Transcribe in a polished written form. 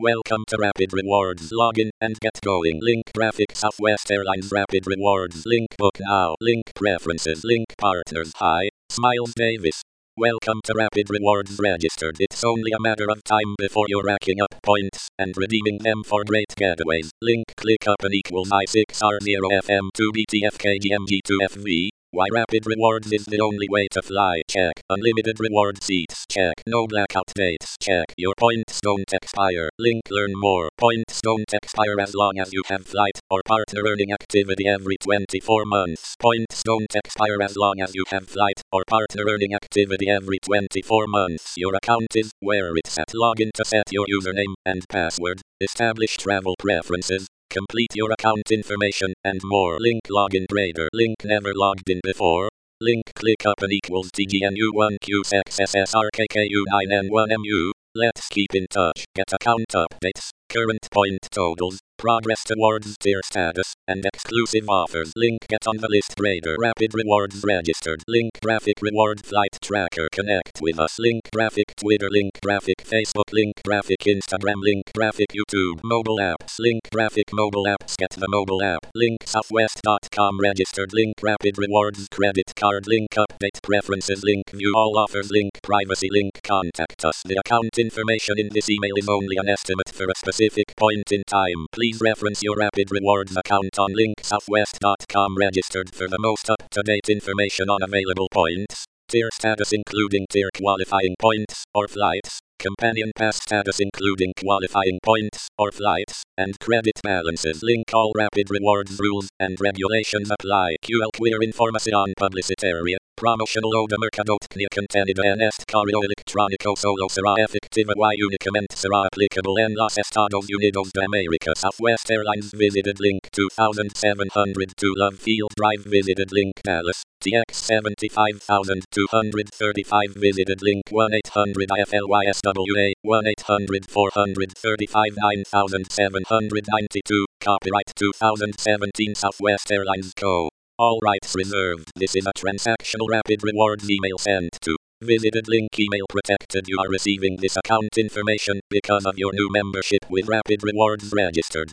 Welcome to Rapid Rewards. Login and get going. Link graphic Southwest Airlines Rapid Rewards. Link book now. Link preferences. Link partners. Hi, Smiles Davis. Welcome to Rapid Rewards registered. It's only a matter of time before you're racking up points and redeeming them for great getaways. Link click up and equals I6R0FM2BTFKGMG2FV. Why Rapid Rewards is the only way to fly. Check. Unlimited reward seats. Check. No blackout dates. Check. Your points don't expire. Link learn more. Points don't expire as long as you have flight or partner earning activity every 24 months. Points don't expire as long as you have flight or partner earning activity every 24 months. Your account is where it's at. Login to set your username and password. Establish travel preferences. Complete your account information and more. Link login trader. Link never logged in before. Link click up and equals TGNU1QSXSSRKKU9N1MU. Let's keep in touch. Get account updates, current point totals, progress towards tier status, and exclusive offers. Link get on the list trader. Rapid Rewards registered. Link graphic reward flight tracker. Connect with us. Link graphic Twitter. Link graphic Facebook. Link graphic Instagram. Link graphic YouTube. Mobile apps. Link graphic mobile apps. Get the mobile app. Link southwest.com registered. Link Rapid Rewards credit card. Link update preferences. Link view all offers. Link privacy. Link contact us. The account information in this email is only an estimate for a specific point in time. Please reference your Rapid Rewards account on link southwest.com registered for the most up-to-date information on available points, tier status including tier qualifying points or flights, companion pass status including qualifying points or flights, and credit balances. Link all Rapid Rewards rules and regulations apply. QL Queer Información Publicitaria. Promotional o de mercadotecnia contenida en este correo electrónico solo será efectiva y únicamente será aplicable en los Estados Unidos de América. Southwest Airlines visited link 2702 Love Field Drive visited link Dallas, TX 75235 visited link 1-800-IFLYSWA, 1-800-435-9792, copyright 2017 Southwest Airlines Co. All rights reserved. This is a transactional Rapid Rewards email sent to visited link email protected. You are receiving this account information because of your new membership with Rapid Rewards registered.